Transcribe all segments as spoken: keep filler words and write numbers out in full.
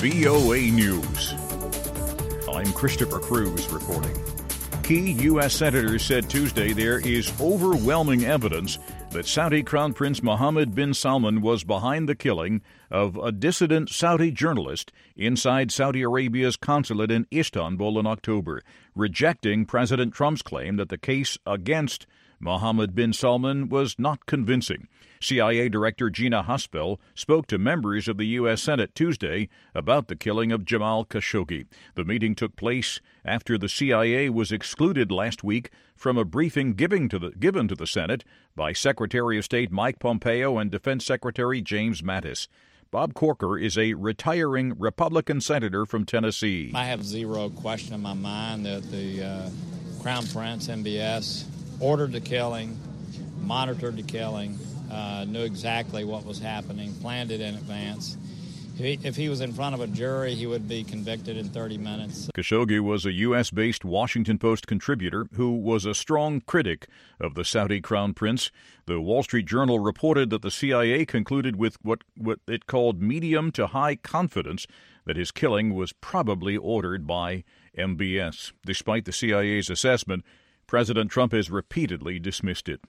V O A News. I'm Christopher Cruz reporting. Key U S senators said Tuesday there is overwhelming evidence that Saudi Crown Prince Mohammed bin Salman was behind the killing of a dissident Saudi journalist inside Saudi Arabia's consulate in Istanbul in October, rejecting President Trump's claim that the case against Mohammed bin Salman was not convincing. C I A Director Gina Haspel spoke to members of the U S Senate Tuesday about the killing of Jamal Khashoggi. The meeting took place after the C I A was excluded last week from a briefing given to the, given to the Senate by Secretary of State Mike Pompeo and Defense Secretary James Mattis. Bob Corker is a retiring Republican senator from Tennessee. I have zero question in my mind that the uh, Crown Prince, M B S, ordered the killing, monitored the killing, uh, knew exactly what was happening, planned it in advance. If he, if he was in front of a jury, he would be convicted in thirty minutes. Khashoggi was a U S-based Washington Post contributor who was a strong critic of the Saudi Crown Prince. The Wall Street Journal reported that the C I A concluded with what, what it called medium to high confidence that his killing was probably ordered by M B S. Despite the C I A's assessment, President Trump has repeatedly dismissed it.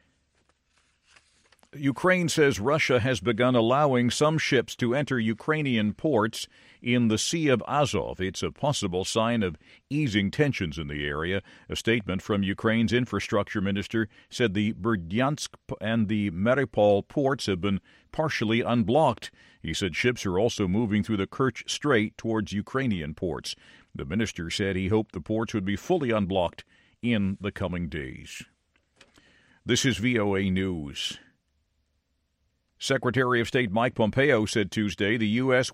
Ukraine says Russia has begun allowing some ships to enter Ukrainian ports in the Sea of Azov. It's a possible sign of easing tensions in the area. A statement from Ukraine's infrastructure minister said the Berdyansk and the Mariupol ports have been partially unblocked. He said ships are also moving through the Kerch Strait towards Ukrainian ports. The minister said he hoped the ports would be fully unblocked in the coming days. This is V O A News. Secretary of State Mike Pompeo said Tuesday the U S